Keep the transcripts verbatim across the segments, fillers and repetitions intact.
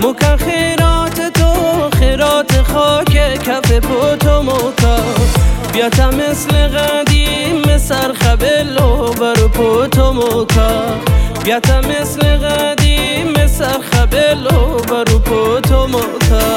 مکن خیرات تو خیرات خاک کف پوتو مکا بیاتا مثل قدیم سرخبل و بر پوتو مکا بیاتا مثل قدیم سرخبل و بر پوتو مکا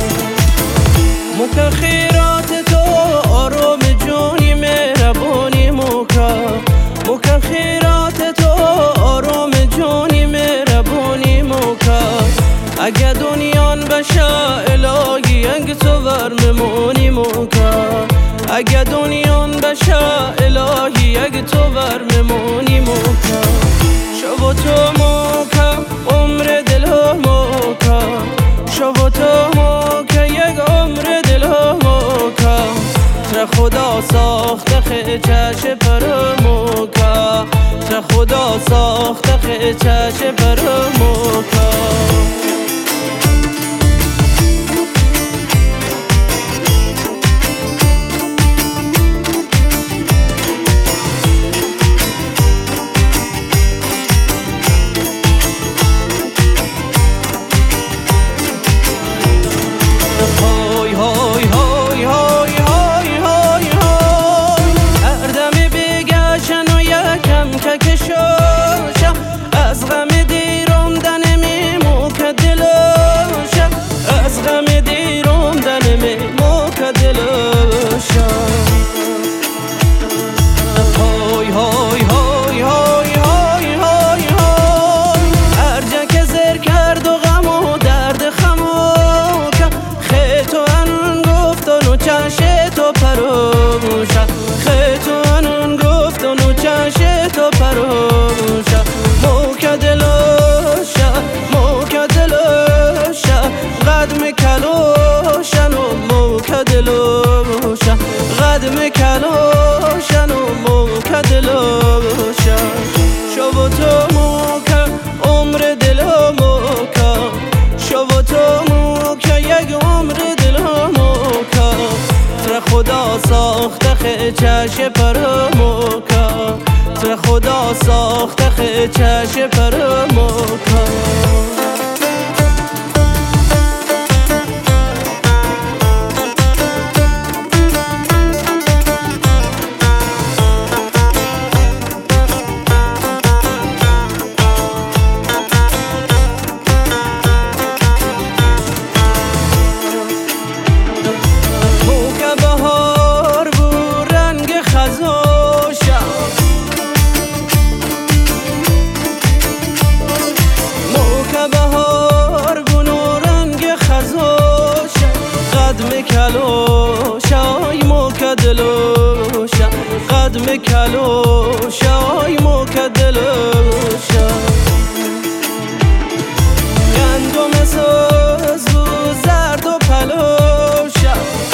مکن خیرات تو آروم جونی مهربونی مکا مکن خیرات تو آروم جونی مهربونی مکا اگه دنیان بشه الهی انگ تو ورممونی مکا اگه دنیان بشه الهی اگه تو ورممونی مکا شو تو مکا عمر دل ها مکا شو تو مکا یک عمر دل ها مکا تر خدا ساخته خیچش پر مکا تر خدا ساخته خیچش پر مکا از غم دیرم دنمی موک دلاشا از غم دیرم دنمی موک دلاشا های های های های های های های هر جا که زر کرد و غم و درد خموکا خیتو انون گفتن و چشه تو پروشا خیتو انون گفتن و چشه تو پروشا موکا دلاشا موکا دلاشا قدم کلاشن و موکا دلاشا قدم کلاشن و موکا دلاشا شو تو موکا عمر دل ها موکا شو تو موکا یک عمر دل ها موکا تر خدا ساخته خیچش پر موکا تر خدا ساخته خیچش پر موکا قدم کلاشای موکا دلاشا قدم کلاشای موکا دلاشا گندم ساز و زرد و پلاشا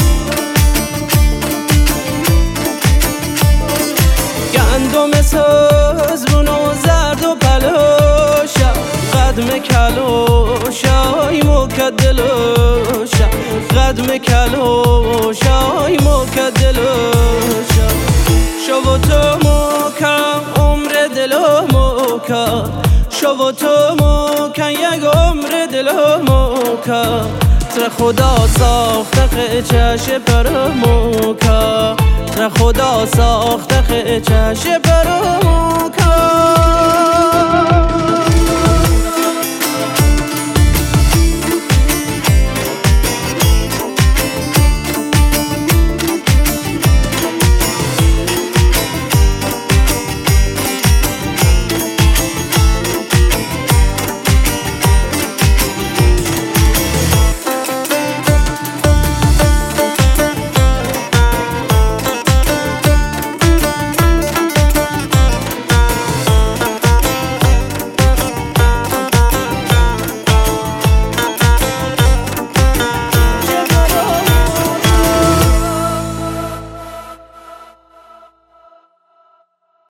گندم ساز و زرد و پلاشا قدم کلاشای موکا دلاشا قدم کلاشای موکا دلاشا شو تو موکا عمر دل موکا شو تو موکا یک عمر دل موکا تر خدا ساخته خیچش پر موکا تر خدا ساخته خیچش پر موکا